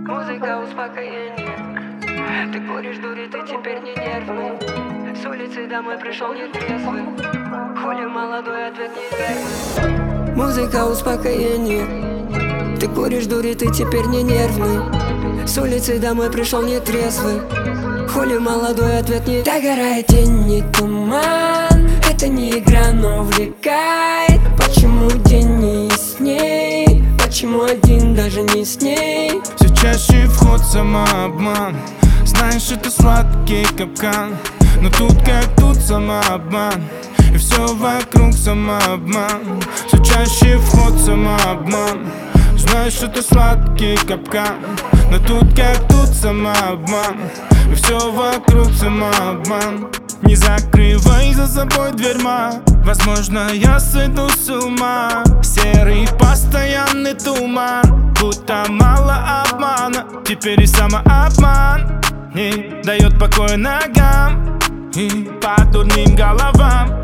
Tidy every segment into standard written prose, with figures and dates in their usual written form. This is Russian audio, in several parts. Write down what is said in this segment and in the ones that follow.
Музыка успокоения. Ты куришь, дури, ты теперь не нервный. С улицы домой пришел нетрезвый. Хули молодой, ответ неверный. Музыка успокоения. Ты куришь, дури, ты теперь не нервный. С улицы домой пришел нетрезвый. Хули молодой, ответ не. Догорает день, не туман. Это не игра, но увлекает. Почему день не с ней? Почему один даже не с ней? Все чаще вход самообман. Знаешь, это сладкий капкан, но тут как тут самообман. И все вокруг самообман. Все чаще вход самообман. Знаешь, это сладкий капкан, но тут как тут самообман. И все вокруг самообман. Не закрывай за собой дверь, возможно, я сойду с ума. Серый постоянный туман, будто мало обмана. Теперь и самообман не дает покоя ногам и по дурным головам.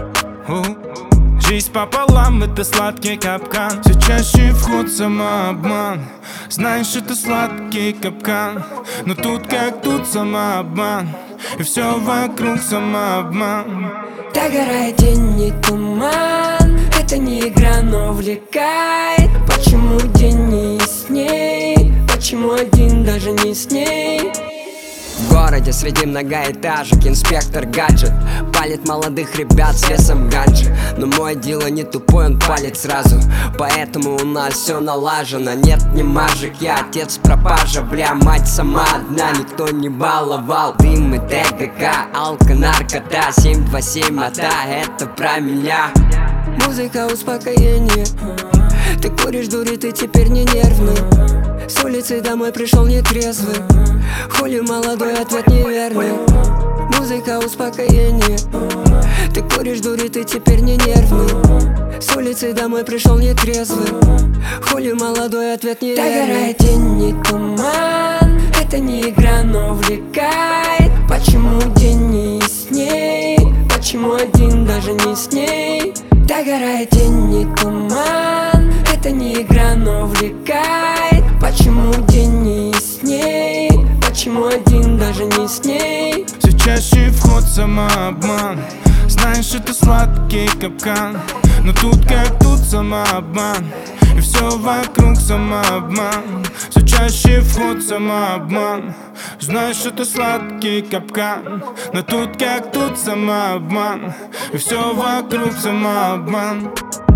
Жизнь пополам, это сладкий капкан. Все чаще вход самообман. Знаешь, это сладкий капкан, но тут как тут самообман. И все вокруг самообман. Догорает день, не туман. Это не игра, но увлекает. Почему день не с ней? Почему один даже не с ней? В городе среди многоэтажек инспектор гаджет палит молодых ребят с весом ганджи. Но мой дило не тупой, он палит сразу. Поэтому у нас все налажено. Нет, не мажик, я отец пропажа. Бля, мать сама одна, никто не баловал. Дым и ТГК, алко, наркота, 727, а да, это про меня. Музыка успокоения. Ты куришь, дури, ты теперь не нервный. С улицы домой пришел нетрезвый. Хули молодой, ответ неверный. Музыка успокоения. Ты куришь, дури, ты теперь не нервный. С улицы домой пришел нетрезвый. Хули молодой, ответ неверный. Догорает день, не туман. Это не игра, но увлекает. Почему день не с ней? Почему один даже не с ней? Догорает день, не туман. Это не игра, но увлекает. Почему день не с ней? Почему один даже не с ней? Все чаще вход самообман. Знаешь, это сладкий капкан, но тут как тут самообман. И все вокруг самообман. Все чаще вход самообман. Знаешь, это сладкий капкан, но тут как тут самообман. И все вокруг самообман.